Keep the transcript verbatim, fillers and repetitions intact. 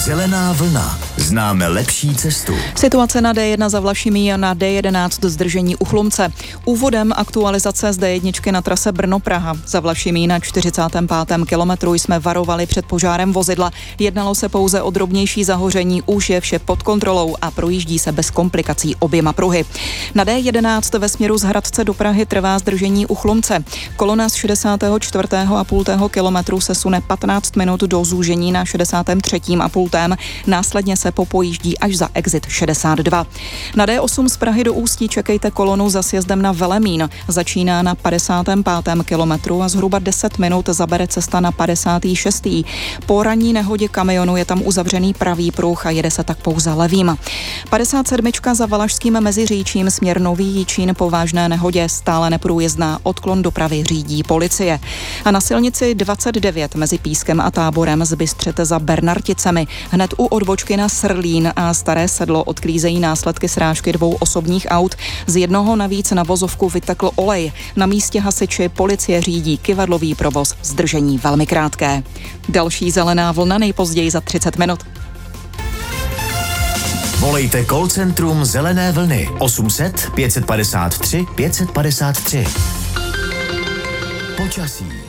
Zelená vlna. Známe lepší cestu. Situace na D jedna za Vlašimi a na D jedenáct zdržení u Chlumce. Úvodem aktualizace z D jedna na trase Brno-Praha. Za Vlašimi na čtyřicátém pátém kilometru jsme varovali před požárem vozidla. Jednalo se pouze o drobnější zahoření, už je vše pod kontrolou a projíždí se bez komplikací oběma pruhy. Na D jedenáct ve směru z Hradce do Prahy trvá zdržení u Chlumce. Kolona z šedesátého čtvrtého a půl kilometru se sune patnáct minut do zúžení na šedesátém třetím a půl. Následně se popojíždí až za exit šedesát dva. Na D osm z Prahy do Ústí čekejte kolonu za sjezdem na Velemín. Začíná na padesátém pátém kilometru a zhruba deset minut zabere cesta na padesátý šestý Po ranní nehodě kamionu je tam uzavřený pravý pruh a jede se tak pouze levým. padesát sedm za Valašským Meziříčím směr Nový Jičín po vážné nehodě stále neprůjezdná, odklon dopravy řídí policie. A na silnici dvacet devět mezi Pískem a Táborem zbystřete za Bernarticemi. Hned u odbočky na Srlín a Staré Sedlo odklízejí následky srážky dvou osobních aut. Z jednoho navíc na vozovku vytekl olej. Na místě hasiči, policie řídí kyvadlový provoz, zdržení velmi krátké. Další zelená vlna nejpozději za třicet minut. Volejte call centrum Zelené vlny osm set pět set padesát tři pět set padesát tři. Počasí.